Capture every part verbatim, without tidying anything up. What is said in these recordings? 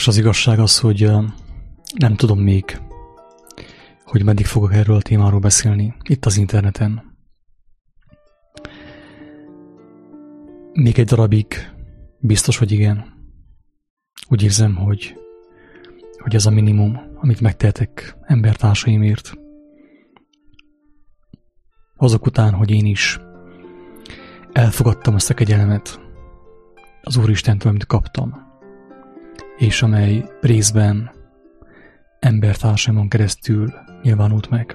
És az igazság az, hogy nem tudom még, hogy meddig fogok erről a témáról beszélni itt az interneten. Még egy darabig biztos, hogy igen. Úgy érzem, hogy, hogy ez a minimum, amit megtehetek embertársaimért. Azok után, hogy én is elfogadtam azt a kegyelmet az Úristentől, amit kaptam, és amely részben embertársaimon keresztül nyilvánult meg.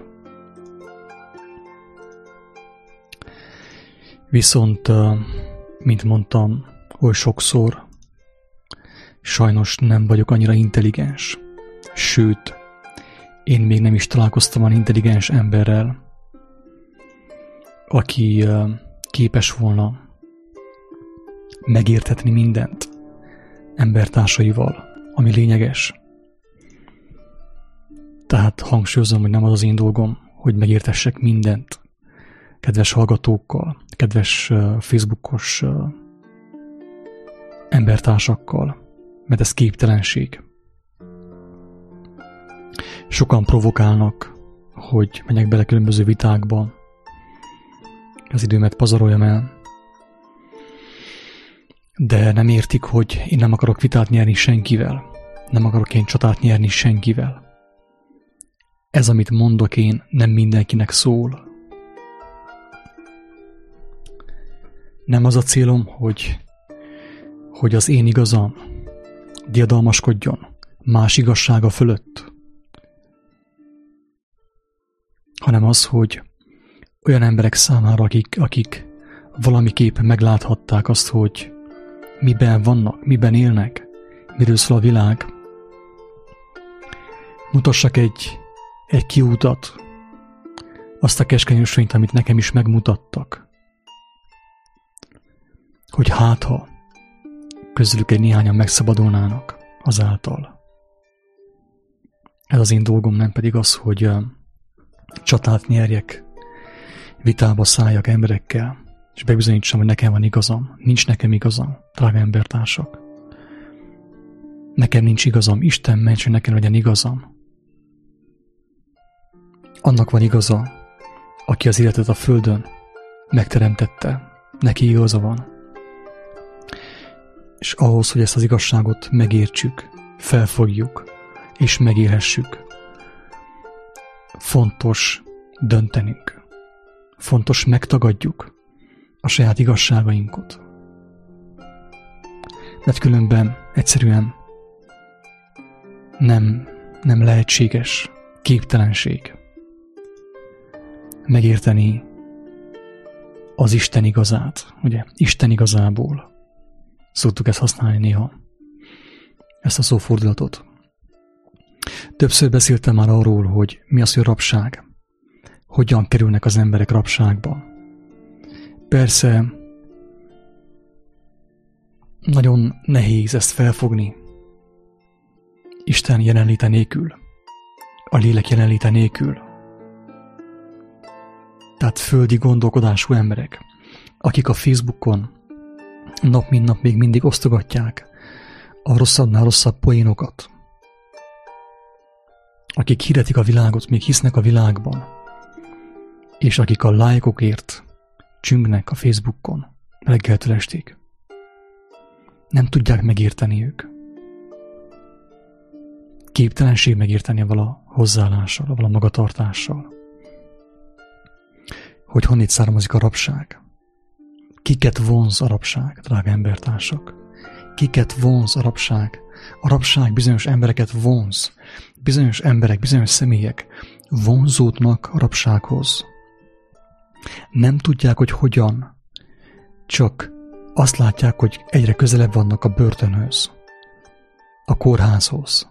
Viszont, mint mondtam, oly sokszor sajnos nem vagyok annyira intelligens, sőt, én még nem is találkoztam olyan intelligens emberrel, aki képes volna megérthetni mindent embertársaival, ami lényeges. Tehát hangsúlyozom, hogy nem az az én dolgom, hogy megértessek mindent kedves hallgatókkal, kedves Facebookos embertársakkal, mert ez képtelenség. Sokan provokálnak, hogy menjek bele különböző vitákba, az időmet pazaroljam el, de nem értik, hogy én nem akarok vitát nyerni senkivel, nem akarok én csatát nyerni senkivel. Ez, amit mondok én, nem mindenkinek szól. Nem az a célom, hogy, hogy az én igazam diadalmaskodjon más igazsága fölött, hanem az, hogy olyan emberek számára, akik, akik valamiképp megláthatták azt, hogy miben vannak, miben élnek, miről szól a világ, mutassak egy, egy kiútat, azt a keskeny ösvényt, amit nekem is megmutattak, hogy hátha közülük egy néhányan megszabadulnának azáltal. Ez az én dolgom, nem pedig az, hogy uh, csatát nyerjek, vitába szálljak emberekkel, és bebizonyítsam, hogy nekem van igazam. Nincs nekem igazam, drága embertársak. Nekem nincs igazam, Isten ments, hogy nekem legyen igazam. Annak van igaza, aki az életet a földön megteremtette, neki igaza van. És ahhoz, hogy ezt az igazságot megértsük, felfogjuk és megélhessük, fontos döntenünk. Fontos megtagadjuk a saját igazságainkat. Mert különben egyszerűen nem, nem lehetséges, képtelenség megérteni az Isten igazát, ugye? Isten igazából. Szoktuk ezt használni néha, ezt a szófordulatot. Többször beszéltem már arról, hogy mi az, hogy rabság. Hogyan kerülnek az emberek rabságba. Persze, nagyon nehéz ezt felfogni Isten jelenléte nélkül, a lélek jelenléte nélkül. Tehát földi gondolkodású emberek, akik a Facebookon nap mint nap még mindig osztogatják a rosszabbnál rosszabb poénokat, akik hirdetik a világot, még hisznek a világban, és akik a lájkokért csüngnek a Facebookon reggeltől estig. Nem tudják megérteni ők. Képtelenség megérteni vala hozzáállással, vala magatartással. Hogy honnét származik a rabság. Kiket vonz a rabság, drága embertársak? Kiket vonz a rabság? A rabság bizonyos embereket vonz. Bizonyos emberek, bizonyos személyek vonzódnak a rabsághoz. Nem tudják, hogy hogyan. Csak azt látják, hogy egyre közelebb vannak a börtönhöz, a kórházhoz.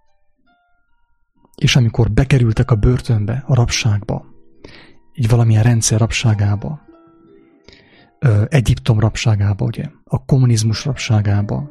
És amikor bekerültek a börtönbe, a rabságba, így valamilyen rendszer rabságába, Egyiptom rabságába, ugye, a kommunizmus rabságába,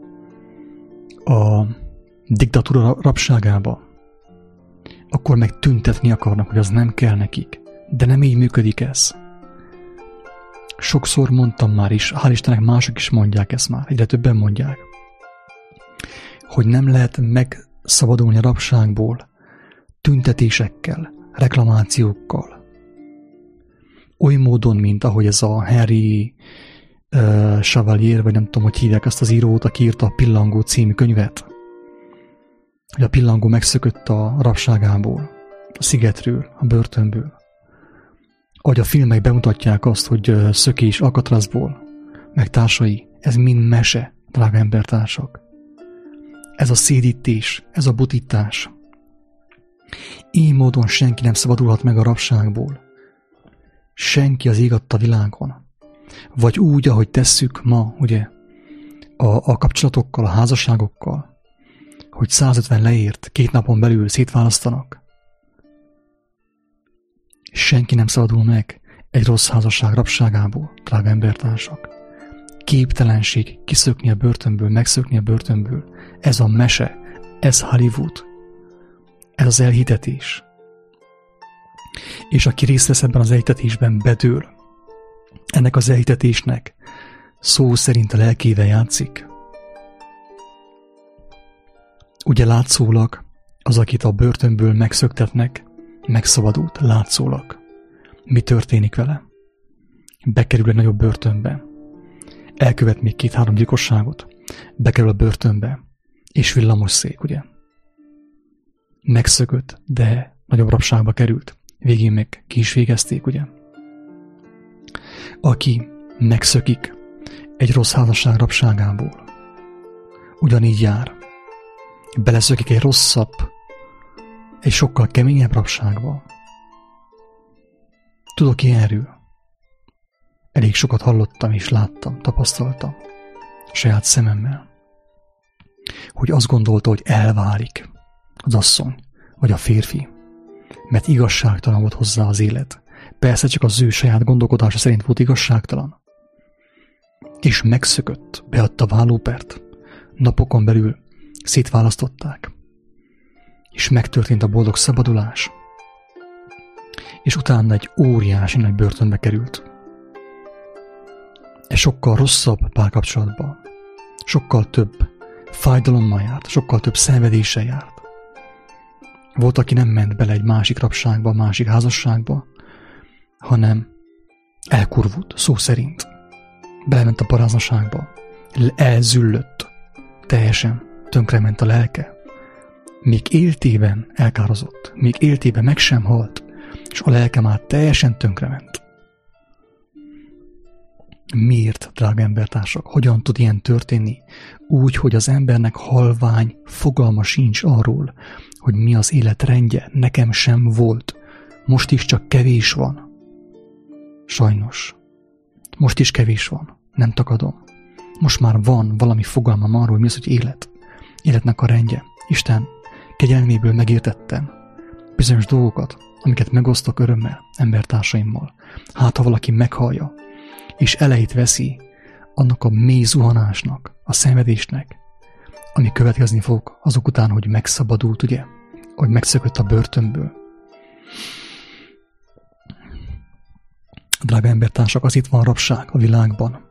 a diktatúra rabságába, akkor meg tüntetni akarnak, hogy az nem kell nekik. De nem így működik ez. Sokszor mondtam már is, hál' Istennek mások is mondják ezt már, egyre többen mondják, hogy nem lehet megszabadulni a rabságból tüntetésekkel, reklamációkkal. Oly módon, mint ahogy ez a Henry uh, Chevalier, vagy nem tudom, hogy hívják ezt az írót, aki írta a Pillangó című könyvet, hogy a pillangó megszökött a rabságából, a szigetről, a börtönből. Ahogy a filmek bemutatják azt, hogy szökés Alcatrazból, meg társai, ez mind mese, drága embertársak. Ez a szédítés, ez a butítás. Így módon senki nem szabadulhat meg a rabságból. Senki az ég adta világon. Vagy úgy, ahogy tesszük ma, ugye, a, a kapcsolatokkal, a házasságokkal, hogy százötven leért, két napon belül szétválasztanak. Senki nem szabadul meg egy rossz házasság rabságából, drága embertársak. Képtelenség kiszökni a börtönből, megszökni a börtönből. Ez a mese, ez Hollywood, ez az elhitetés. És aki részt vesz ebben az elhitetésben, bedől. Ennek az elhitetésnek szó szerint a lelkével játszik. Ugye látszólag az, akit a börtönből megszöktetnek, megszabadult, látszólag. Mi történik vele? Bekerül egy nagyobb börtönbe. Elkövet még két-három gyilkosságot. Bekerül a börtönbe. És villamosszék, ugye? Megszökött, de nagyobb rabságba került. Végén meg ki is végezték, ugye? Aki megszökik egy rossz házasság rabságából, ugyanígy jár. Beleszökik egy rosszabb, egy sokkal keményebb rabságba. Tudok ilyenről. Elég sokat hallottam és láttam, tapasztaltam saját szememmel, hogy azt gondolta, hogy elválik az asszony vagy a férfi, mert igazságtalan volt hozzá az élet. Persze csak az ő saját gondolkodása szerint volt igazságtalan. És megszökött, beadta vállópert. Napokon belül szétválasztották. És megtörtént a boldog szabadulás. És utána egy óriási nagy börtönbe került. Egy sokkal rosszabb párkapcsolatban. Sokkal több fájdalommal járt, sokkal több szenvedéssel járt. Volt, aki nem ment bele egy másik rabságba, másik házasságba, hanem elkurvult, szó szerint. Belement a paráznaságba, elzüllött, teljesen tönkrement a lelke. Még éltében elkározott, még éltében meg sem halt, és a lelke már teljesen tönkrement. Miért, drága embertársak, hogyan tud ilyen történni? Úgy, hogy az embernek halvány fogalma sincs arról, hogy mi az élet rendje, nekem sem volt. Most is csak kevés van. Sajnos. Most is kevés van. Nem tagadom. Most már van valami fogalmam arról, hogy mi az, hogy élet. Életnek a rendje. Isten kegyelméből megértettem bizonyos dolgokat, amiket megosztok örömmel embertársaimmal. Hát, ha valaki meghallja, és elejét veszi annak a mély zuhanásnak, a szenvedésnek, ami következni fog azok után, hogy megszabadult, ugye? Hogy megszökött a börtönből. Drága embertársak, az itt van rabság a világban,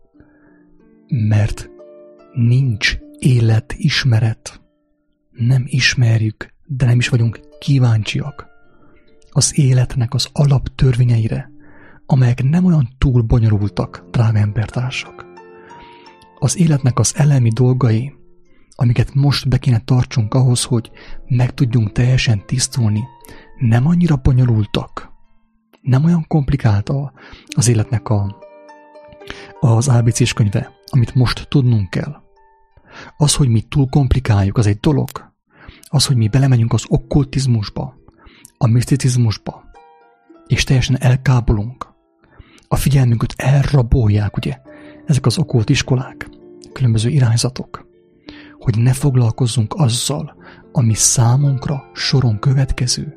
mert nincs életismeret. Nem ismerjük, de nem is vagyunk kíváncsiak az életnek az alaptörvényeire, amelyek nem olyan túl bonyolultak, drága embertársak. Az életnek az elemi dolgai, amiket most be kéne tartsunk ahhoz, hogy meg tudjunk teljesen tisztulni, nem annyira bonyolultak. Nem olyan komplikált az életnek a, az á bé cés könyve, amit most tudnunk kell. Az, hogy mi túl komplikáljuk, az egy dolog. Az, hogy mi belemegyünk az okkultizmusba, a miszticizmusba, és teljesen elkábolunk. A figyelmünket elrabolják, ugye, ezek az okkult iskolák, különböző irányzatok, hogy ne foglalkozzunk azzal, ami számunkra soron következő.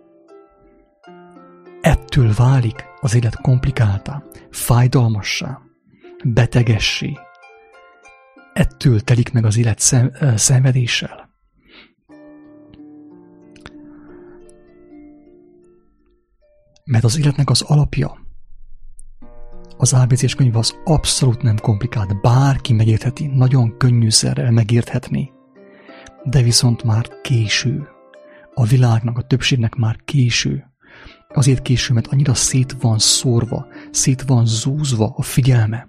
Ettől válik az élet komplikáltá, fájdalmassá, betegessé. Ettől telik meg az élet szem, szenvedéssel. Mert az életnek az alapja, az á bé cés könyv az abszolút nem komplikált. Bárki megértheti, nagyon könnyűszerrel megérthetni. de viszont már késő. A világnak, a többségnek már késő. Azért késő, mert annyira szét van szórva, szét van zúzva a figyelme.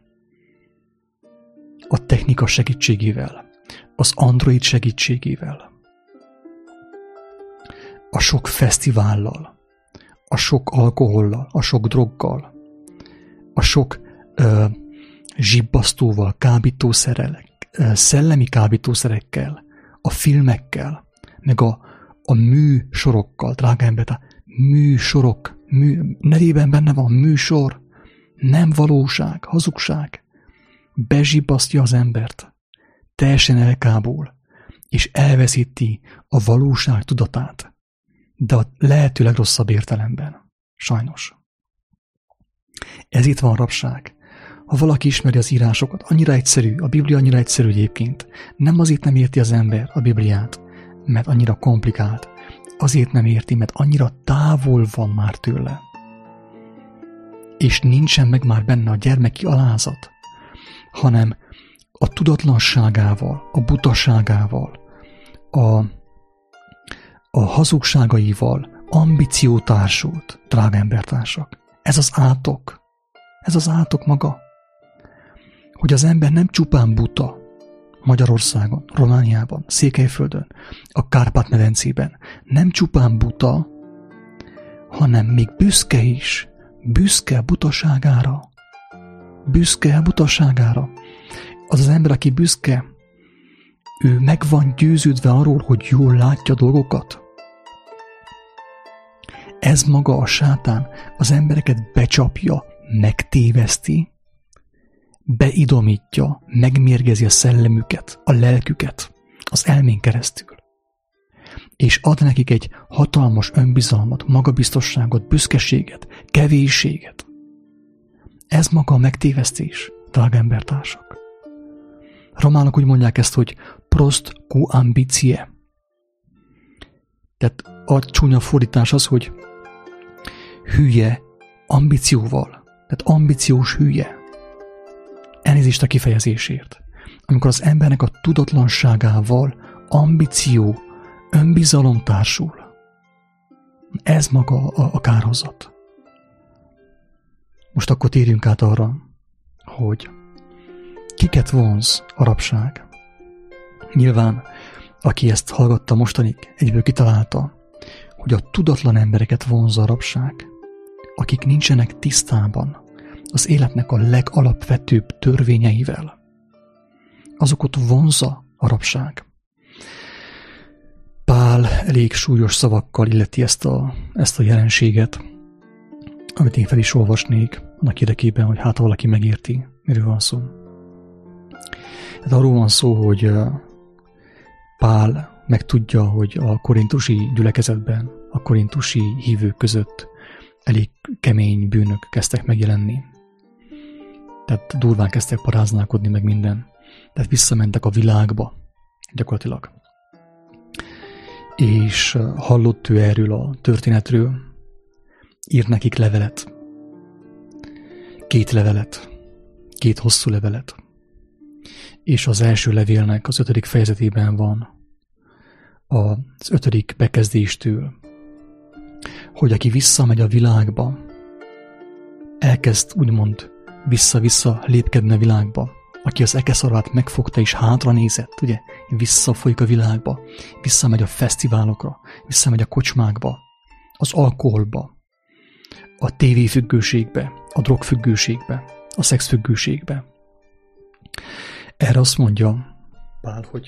A technika segítségével, az Android segítségével, a sok fesztivállal, a sok alkohollal, a sok droggal, a sok ö, zsibbasztóval, kábítószerrel, szellemi kábítószerekkel, a filmekkel, meg a, a műsorokkal, drága ember, műsorok, mű, nevében benne van műsor, nem valóság, hazugság, bezsibbasztja az embert, teljesen elkábul, és elveszíti a valóság tudatát, de a lehető legrosszabb értelemben, sajnos. Ez itt van rabság. Ha valaki ismeri az írásokat, annyira egyszerű, a Biblia annyira egyszerű egyébként. Nem azért nem érti az ember a Bibliát, mert annyira komplikált. Azért nem érti, mert annyira távol van már tőle. És nincsen meg már benne a gyermeki alázat, hanem a tudatlanságával, a butaságával, a, a hazugságaival ambíció társult, drága embertársak. Ez az átok. Ez az átok maga. Hogy az ember nem csupán buta Magyarországon, Romániában, Székelyföldön, a Kárpát-medencében, nem csupán buta, hanem még büszke is, büszke butaságára. Büszke butaságára. Az az ember, aki büszke, ő meg van győződve arról, hogy jól látja dolgokat. Ez maga a sátán az embereket becsapja, megtéveszti, beidomítja, megmérgezi a szellemüket, a lelküket, az elmén keresztül. És ad nekik egy hatalmas önbizalmat, magabiztosságot, büszkeséget, kevésséget. Ez maga a megtévesztés, drága embertársak. Románok úgy mondják ezt, hogy prost cu ambitie. Tehát a csúnya fordítás az, hogy hülye ambícióval. Tehát ambíciós hülye. Elnézést a kifejezésért. Amikor az embernek a tudatlanságával ambíció, önbizalom társul. Ez maga a, a kárhozat. Most akkor térjünk át arra, hogy kiket vonz a rabság. Nyilván, aki ezt hallgatta mostanig, egyből kitalálta, hogy a tudatlan embereket vonzza a rabság, akik nincsenek tisztában az életnek a legalapvetőbb törvényeivel. Azokat vonzza a rabság. Pál elég súlyos szavakkal illeti ezt a, ezt a jelenséget, amit én fel is olvasnék, annak érdekében, hogy hát valaki megérti, miről van szó. Hát arról van szó, hogy Pál megtudja, hogy a korintusi gyülekezetben, a korintusi hívők között elég kemény bűnök kezdtek megjelenni. Tehát durván kezdtek paráználkodni meg minden. Tehát visszamentek a világba, gyakorlatilag. És hallott ő erről a történetről, ír nekik levelet. Két levelet. Két hosszú levelet. És az első levélnek az ötödik fejezetében van az ötödik bekezdéstől, hogy aki visszamegy a világba, elkezd úgymond vissza-vissza lépkedni a világba, aki az ekeszarvát megfogta és hátra nézett, ugye, visszafolyik a világba, visszamegy a fesztiválokra, visszamegy a kocsmákba, az alkoholba, a tévéfüggőségbe, a drogfüggőségbe, a szexfüggőségbe. Erre azt mondja Pál, hogy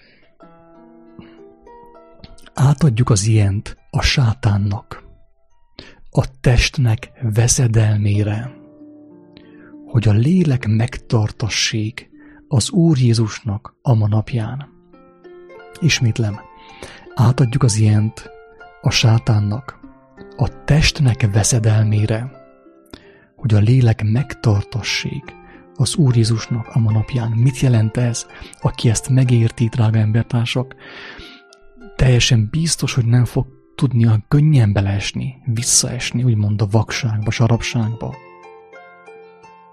átadjuk az ilyent a sátánnak, a testnek veszedelmére, hogy a lélek megtartassék az Úr Jézusnak a ma napján. Ismétlem, átadjuk az ilyent a sátánnak, a testnek veszedelmére, hogy a lélek megtartassék az Úr Jézusnak a ma napján. Mit jelent ez? Aki ezt megérti, drága embertársak, teljesen biztos, hogy nem fog tudnia könnyen beleesni, visszaesni, úgymond a vakságba, sarabságba.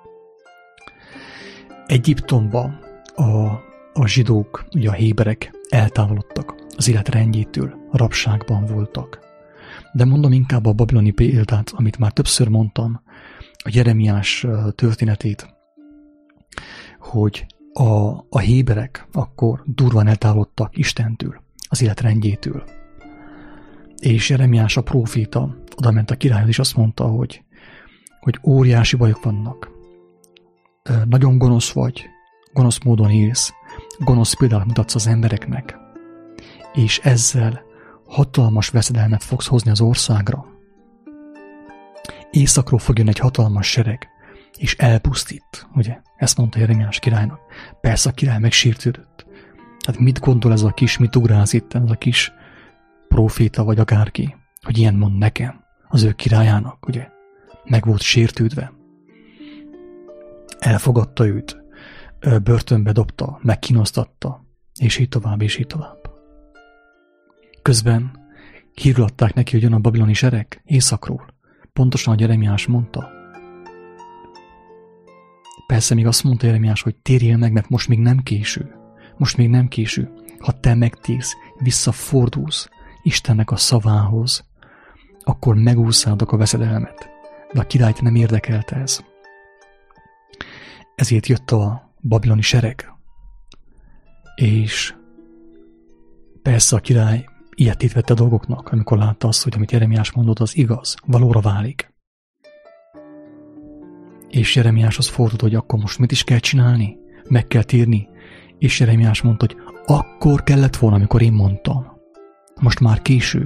Egyiptomba a, a zsidók, ugye a héberek eltávolodtak az élet rendjétől, a rabságban voltak. De mondom inkább a babiloni példát, amit már többször mondtam, a Jeremiás történetét, hogy a, a héberek akkor durván eltávolodtak Istentől, az élet rendjétől. És Jeremiás a próféta oda ment a királyhoz, és azt mondta, hogy, hogy óriási bajok vannak. Nagyon gonosz vagy, gonosz módon élsz, gonosz példát mutatsz az embereknek, és ezzel hatalmas veszedelmet fogsz hozni az országra. Északról fog jönni egy hatalmas sereg, és elpusztít, ugye? Ezt mondta Jeremiás királynak. Persze a király megsértődött. Hát mit gondol ez a kis, mit ugráz itt, ez a kis próféta vagy akárki, hogy ilyen mond nekem, az ő királyának, ugye? Meg volt sértődve. Elfogadta őt, börtönbe dobta, megkínoztatta, és így tovább, és így tovább. Közben hírül adták neki, hogy jön a babiloni sereg északról. Pontosan, ahogy Jeremiás mondta. Persze még azt mondta Jeremiás, hogy térjél meg, mert most még nem késő. Most még nem késő. Ha te megtérsz, visszafordulsz Istennek a szavához, akkor megúszálod a veszedelmet. De a királyt nem érdekelte ez. Ezért jött a babiloni sereg. És persze a király ilyetét vette a dolgoknak, amikor látta azt, hogy amit Jeremiás mondott, az igaz, valóra válik. És Jeremiáshoz fordult, hogy akkor most mit is kell csinálni? Meg kell térni. És Jeremiás mondta, hogy akkor kellett volna, amikor én mondtam. Most már késő.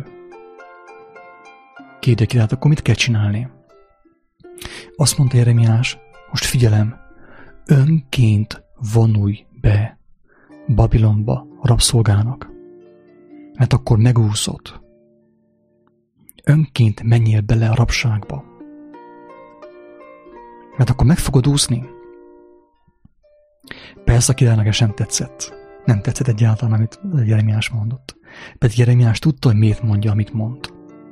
Kérde ki, hát akkor mit kell csinálni? Azt mondta Jeremiás, most figyelem, önként vonulj be Babilonba rabszolgának, mert akkor megúszod. Önként menjél bele a rabságba, mert akkor meg fogod úszni. Persze a királynak ez sem tetszett. Nem tetszett egyáltalán, amit Jeremiás mondott. Pedig Jeremiás tudta, hogy miért mondja, amit mond.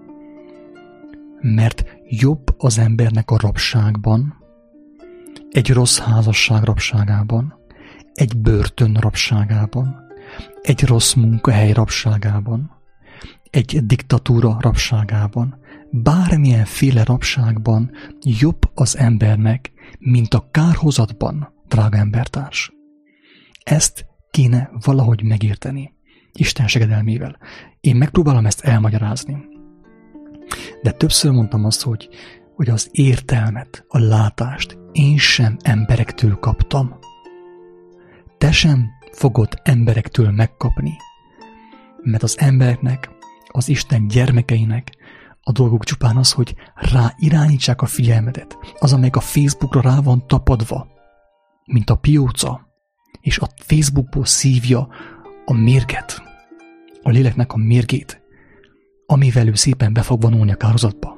Mert jobb az embernek a rabságban, egy rossz házasság rabságában, egy börtön rabságában, egy rossz munkahely rabságában, egy diktatúra rabságában, bármilyenféle rabságban jobb az embernek, mint a kárhozatban, drága embertárs. Ezt kéne valahogy megérteni, Isten segedelmével. Én megpróbálom ezt elmagyarázni. De többször mondtam azt, hogy, hogy az értelmet, a látást én sem emberektől kaptam. Te sem fogod emberektől megkapni, mert az embereknek, az Isten gyermekeinek a dolgok csupán az, hogy rá irányítsák a figyelmedet. Az, amelyik a Facebookra rá van tapadva, mint a pióca, és a Facebookból szívja a mérget, a léleknek a mérgét, amivel ő szépen be fog vonulni a kárhozatba.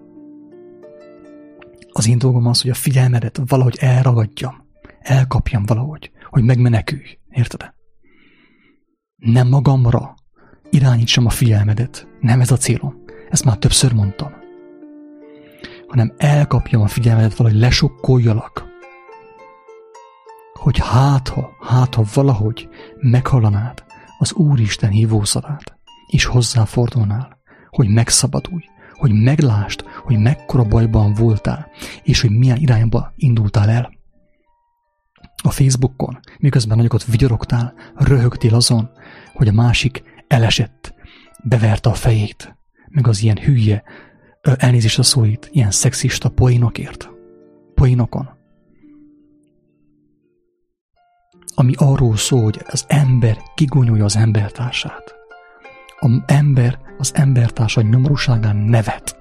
Az én dolgom az, hogy a figyelmedet valahogy elragadjam, elkapjam valahogy, hogy megmenekülj, érted? Nem magamra irányítsam a figyelmedet, nem ez a célom, ezt már többször mondtam, hanem elkapjam a figyelmedet, valahogy lesokkoljalak, hogy hát ha, hát ha valahogy meghallanád az Úristen hívószavát, és hozzáfordulnál, hogy megszabadulj, hogy meglásd, hogy mekkora bajban voltál, és hogy milyen irányba indultál el. A Facebookon, miközben nagyokat vigyorogtál, röhögtél azon, hogy a másik elesett, beverte a fejét, meg az ilyen hülye, elnézést a szóit, ilyen szexista poénokért, poénokon. Ami arról szól, hogy az ember kigúnyolja az embertársát. Az ember az embertársa nyomorúságán nevet.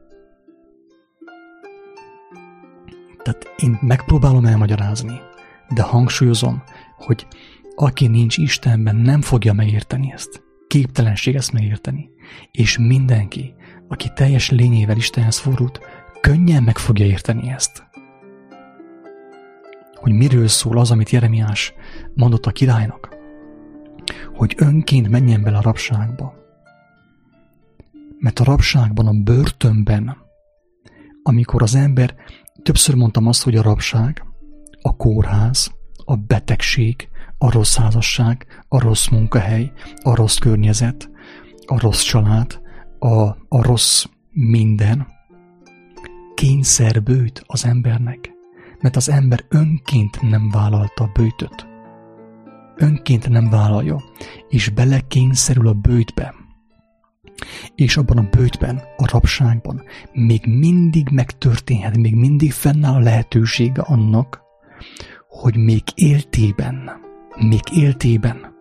Tehát én megpróbálom elmagyarázni, de hangsúlyozom, hogy aki nincs Istenben, nem fogja megérteni ezt. Képtelenség ezt megérteni. És mindenki, aki teljes lényével Istenhez fordult, könnyen meg fogja érteni ezt. Hogy miről szól az, amit Jeremiás mondott a királynak. Hogy önként menjen bele a rabságba. Mert a rabságban, a börtönben, amikor az ember, többször mondtam azt, hogy a rabság, a kórház, a betegség, a rossz házasság, a rossz munkahely, a rossz környezet, a rossz család, a, a rossz minden kényszerbőjt az embernek, mert az ember önként nem vállalta a bőjtöt. Önként nem vállalja, és belekényszerül a bőjtbe. És abban a bőjtben, a rabságban még mindig megtörténhet, még mindig fennáll a lehetősége annak, hogy még éltében, még éltében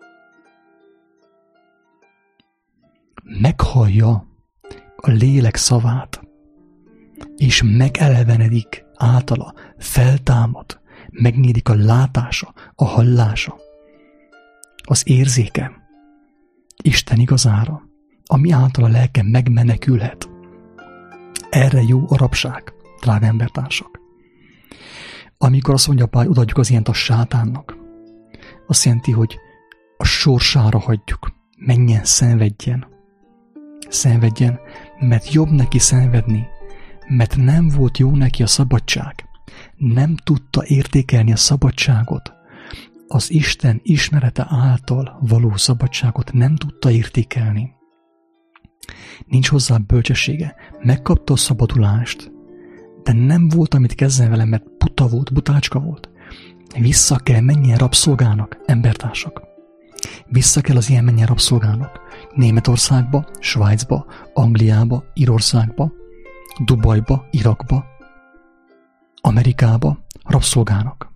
meghallja a lélek szavát, és megelevenedik általa, feltámad, megnyílik a látása, a hallása, az érzéke Isten igazára, ami által a lelke megmenekülhet. Erre jó a rabság, drága embertársak. Amikor azt mondja Pál, odaadjuk az ilyent a sátánnak, azt jelenti, hogy a sorsára hagyjuk, menjen, szenvedjen. Szenvedjen, mert jobb neki szenvedni, mert nem volt jó neki a szabadság. Nem tudta értékelni a szabadságot. Az Isten ismerete által való szabadságot nem tudta értékelni. Nincs hozzá bölcsessége. Megkapta a szabadulást, de nem volt, amit kezdeni vele, mert buta volt, butácska volt. Vissza kell menjen rabszolgának, embertársak. Vissza kell az ilyen menjen rabszolgának. Németországba, Svájcba, Angliába, Írországba, Dubajba, Irakba, Amerikába, rabszolgának.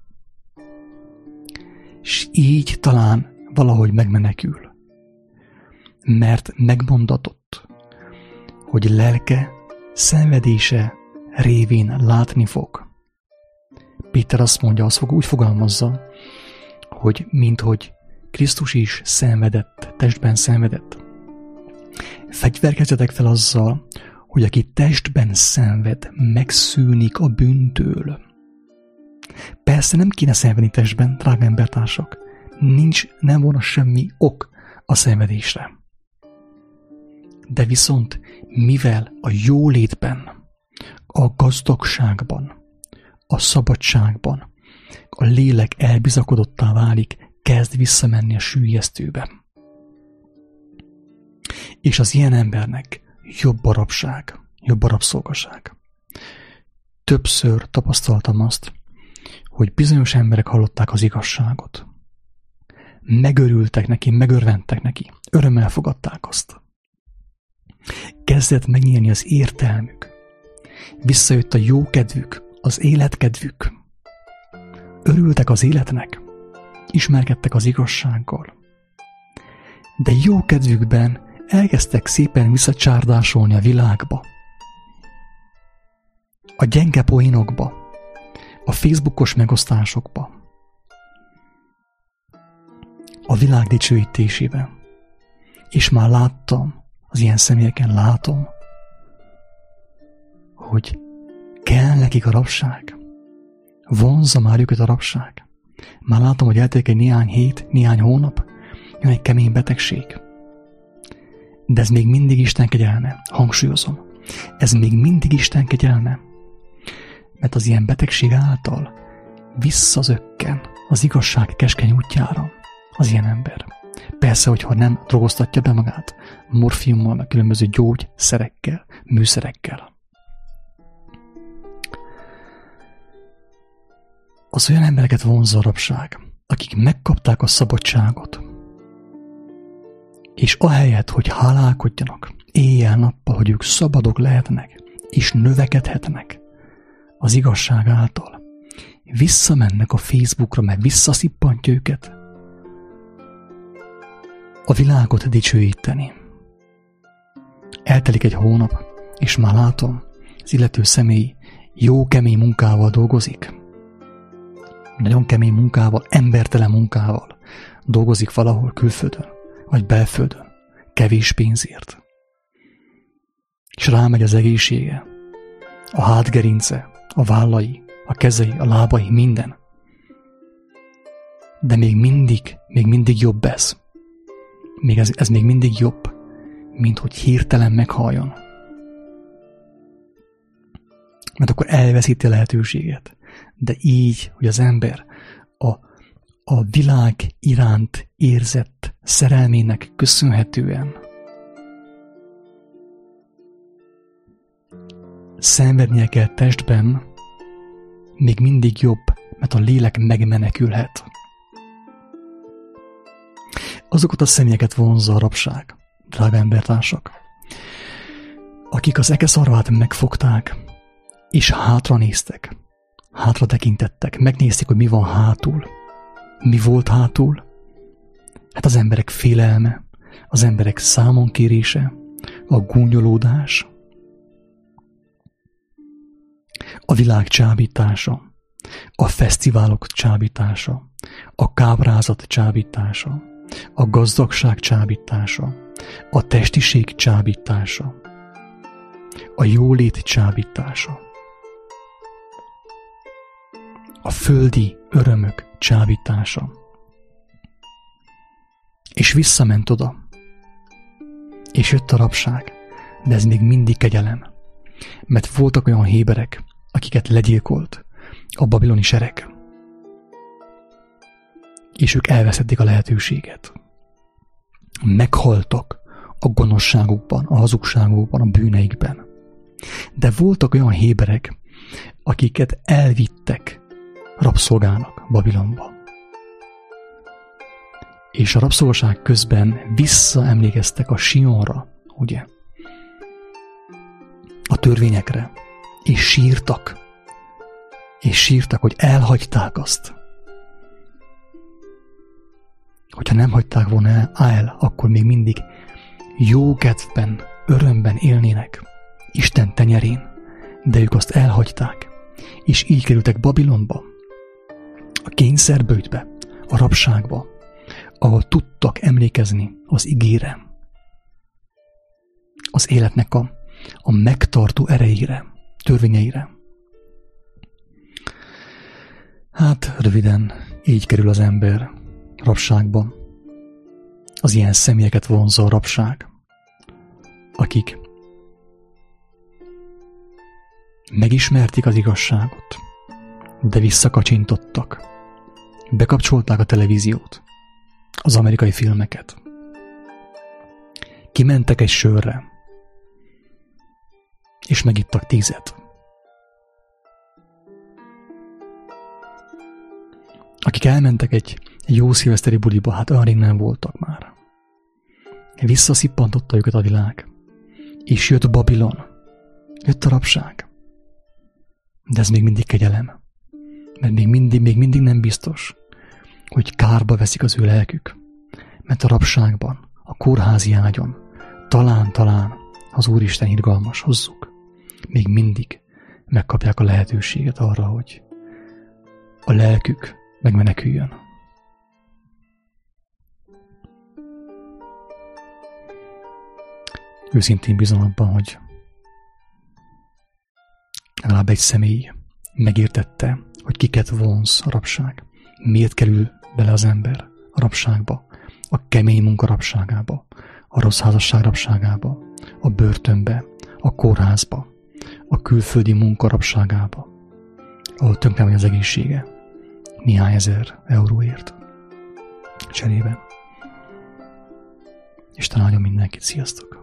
És így talán valahogy megmenekül. Mert megmondatott, hogy lelke szenvedése révén látni fog. Péter azt mondja, azt fog, úgy fogalmazza, hogy minthogy Krisztus is szenvedett, testben szenvedett. Fegyverkezzetek fel azzal, hogy aki testben szenved, megszűnik a bűntől. Persze nem kéne szenvedni testben, drága embertársak. Nincs, nem volna semmi ok a szenvedésre. De viszont, mivel a jólétben, a gazdagságban, a szabadságban a lélek elbizakodottá válik, kezd visszamenni a süllyesztőbe. És az ilyen embernek jobb a rabság, jobb a rabszolgaság. Többször tapasztaltam azt, hogy bizonyos emberek hallották az igazságot. Megörültek neki, megörventek neki, örömmel fogadták azt. Kezdett megnyílni az értelmük. Visszajött a jókedvük, az életkedvük. Örültek az életnek, ismerkedtek az igazsággal. De jókedvükben elkezdtek szépen visszacsárdásolni a világba. A gyenge poénokba, a Facebookos megosztásokba, a világ dicsőítésében. És már láttam, az ilyen személyeken látom, hogy kell nekik a rabság. Vonzza már őket a rabság. Már látom, hogy eltelik egy néhány hét, néhány hónap, jön egy kemény betegség. De ez még mindig Isten kegyelme. Hangsúlyozom. Ez még mindig Isten kegyelme. Mert az ilyen betegség által visszazökken az igazság keskeny útjára az ilyen ember. Persze, hogyha nem drogoztatja be magát morfiummal, meg különböző gyógyszerekkel, műszerekkel. Az olyan embereket vonzza a rabság, akik megkapták a szabadságot, és ahelyett, hogy hálálkodjanak éjjel-nappal, hogy ők szabadok lehetnek, és növekedhetnek az igazság által, visszamennek a Facebookra, mert visszaszippantja őket a világot dicsőíteni. Eltelik egy hónap, és már látom, az illető személy jó kemény munkával dolgozik. Nagyon kemény munkával, embertelen munkával dolgozik valahol külföldön, vagy belföldön, kevés pénzért. És rámegy az egészsége, a hátgerince, a vállai, a kezei, a lábai, minden. De még mindig, még mindig jobb ez. Még ez, ez még mindig jobb, mint hogy hirtelen meghalljon. Mert akkor elveszíti a lehetőséget. De így, hogy az ember a, a világ iránt érzett szerelmének köszönhetően szenvednie kell testben, még mindig jobb, mert a lélek megmenekülhet. Azokat a személyeket vonzza a rabság, drága embertársak, akik az ekeszarvát megfogták, és hátra néztek, hátra tekintettek, megnézték, hogy mi van hátul. Mi volt hátul? Hát az emberek félelme, az emberek számonkérése, a gúnyolódás, a világ csábítása, a fesztiválok csábítása, a káprázat csábítása, a gazdagság csábítása, a testiség csábítása, a jólét csábítása, a földi örömök csábítása. És visszament oda, és jött a rabság, de ez még mindig kegyelem, mert voltak olyan héberek, akiket legyilkolt a babiloni sereg, és ők elvesztették a lehetőséget. Meghaltak a gonoszságukban, a hazugságukban, a bűneikben. De voltak olyan héberek, akiket elvittek rabszolgának Babilonba. És a rabszolgaság közben visszaemlékeztek a Sionra, ugye? A törvényekre, és sírtak. És sírtak, hogy elhagyták azt. Hogyha nem hagyták volna el, akkor még mindig jó kedvben, örömben élnének Isten tenyerén, de ők azt elhagyták, és így kerültek Babilonba, a kényszerböjtbe, a rabságba, ahol tudtak emlékezni az igére, az életnek a, a megtartó erejére, törvényeire. Hát röviden így kerül az ember rabságba. Az ilyen személyeket vonzza a rabság, akik megismerték az igazságot, de visszakacsintottak. Bekapcsolták a televíziót, az amerikai filmeket. Kimentek egy sörre, és megittak tízet. Akik elmentek egy, egy jó szilveszteri buliba, hát olyan rég nem voltak már. Visszaszippantotta őket a világ, és jött Babilon, jött a rabság. De ez még mindig kegyelem, mert még mindig, még mindig nem biztos, hogy kárba veszik az ő lelkük, mert a rabságban, a kórházi ágyon, talán-talán az Úristen irgalmas hozzuk, még mindig megkapják a lehetőséget arra, hogy a lelkük megmeneküljön. Őszintén bízom abban, hogy legalább egy személy megértette, hogy kiket vonz a rabság. Miért kerül bele az ember a rabságba, a kemény munka rabságába, a rossz házasság rabságába, a börtönbe, a kórházba, a külföldi munka rabságába, ahol tönkre megy az egészsége néhány ezer euróért cserébe. Isten áldjon mindenkit, sziasztok!